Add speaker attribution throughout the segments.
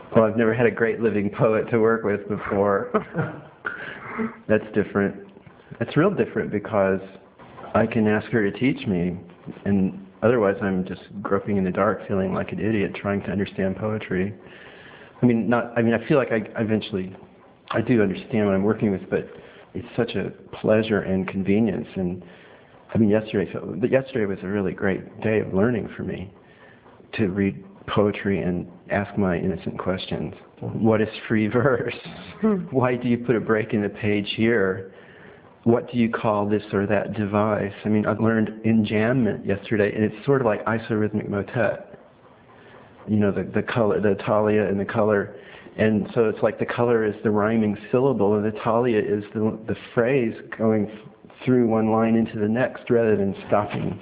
Speaker 1: Well, I've never had a great living poet to work with before. That's different. It's real different because I can ask her to teach me, and otherwise I'm just groping in the dark, feeling like an idiot trying to understand poetry. I feel like I do understand what I'm working with, but it's such a pleasure and convenience. And yesterday was a really great day of learning for me, to read poetry and ask my innocent questions. What is free verse? Why do you put a break in the page here? What do you call this or that device? I learned enjambment yesterday, and it's sort of like isorhythmic motet. The color, the talia and the color. And so it's like the color is the rhyming syllable, and the talia is the phrase going through one line into the next rather than stopping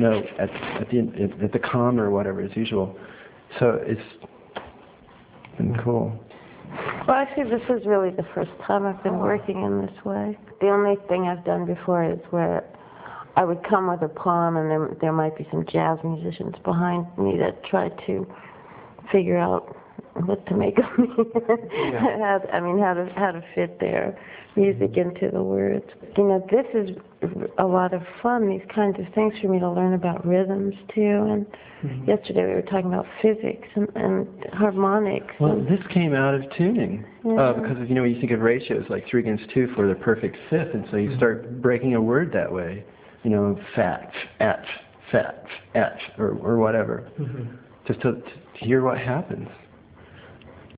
Speaker 1: at the comma or whatever as usual. So it's been cool.
Speaker 2: Well, actually, this is really the first time I've been working in this way. The only thing I've done before is where I would come with a poem, and there might be some jazz musicians behind me that try to figure out what to make of me.
Speaker 1: Yeah.
Speaker 2: how to fit their music into the words. This is a lot of fun, these kinds of things for me to learn about rhythms too. And yesterday we were talking about physics and harmonics.
Speaker 1: Well, this came out of tuning. Because when you think of ratios like 3 against 2 for the perfect fifth, and so you start breaking a word that way. Fat, at, or whatever. Just to hear what happens.